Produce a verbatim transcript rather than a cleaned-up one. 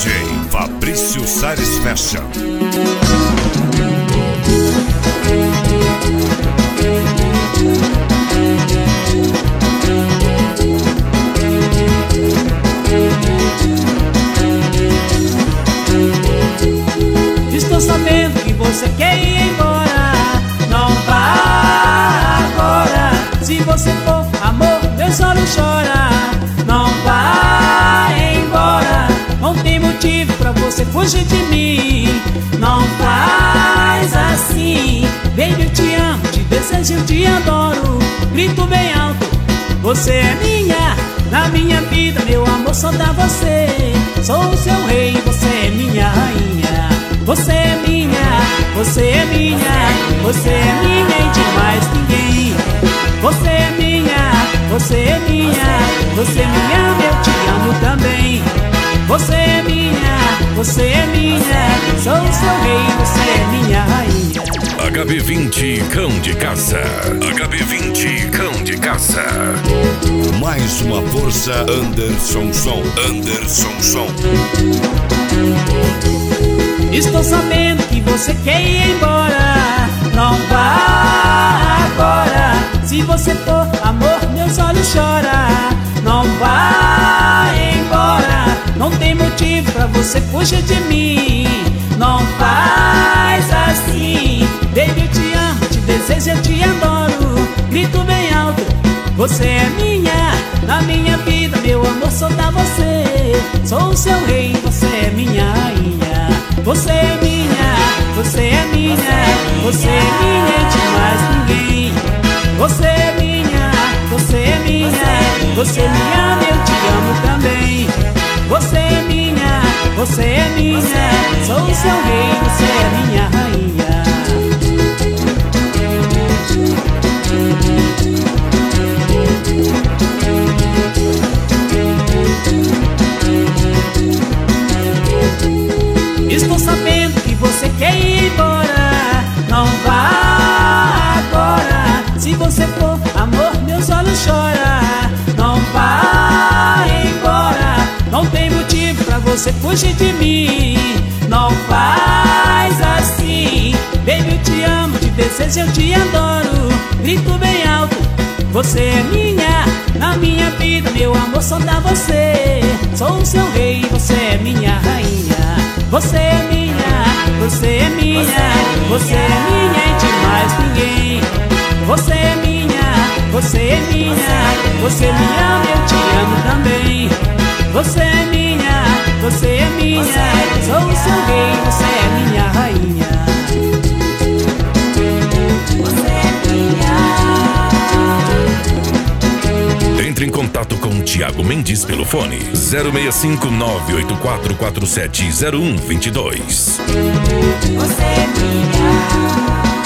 J Fabrício Sares Fashion. Estou sabendo que você quer ir embora. Não vá agora. Se você for, amor, Deus só não chora. Não vá embora. Não tem motivo pra você fugir de mim. Não faz assim. Baby, eu te amo, te desejo, eu te adoro. Grito bem alto, você é minha. Na minha vida, meu amor, só dá você. Sou o seu rei, você é minha rainha. Você é minha, você é minha, você é minha e de mais ninguém. Você é minha, você é minha, você me ama, eu te amo também. Você é minha, você é minha, sou o seu rei, você é minha rainha. H B vinte Cão de Caça. H B vinte Cão de Caça. Mais uma força Anderson Som. Anderson Som. Estou sabendo que você quer ir embora. Não vá agora. Se você for, amor, meus olhos choram. Não vá embora. Não tem motivo pra você fugir de mim. Não faz assim. Baby, eu te amo, te desejo, eu te adoro. Grito bem alto, você é minha. Na minha vida, meu amor, só dá você. Sou o seu rei, você é minha rainha. Você é minha, você é minha, você é minha e de mais ninguém. Você é minha, você é minha, você me ama, eu te amo também. Você é minha, você é minha, sou o seu rei, você é minha rainha. Estou sabendo que você quer ir embora. Não vá agora. Se você for, amor, meus olhos choram. Não vá embora. Não tem motivo pra você fugir de mim. Não faz assim. Baby, eu te amo, te desejo, eu te adoro. Grito bem alto, você é minha. Na minha vida, meu amor, só dá você. Sou o seu rei, você é minha rainha. Você é minha, você é minha, você é minha e de mais ninguém. Você é minha, você é minha, você me ama, eu te amo também. Você é minha, você é minha, sou o seu rei, você é minha rainha. Você é minha. Entre em contato com o Thiago Mendes pelo fone zero seis cinco nove oito quatro quatro sete zero um dois dois. Você é minha.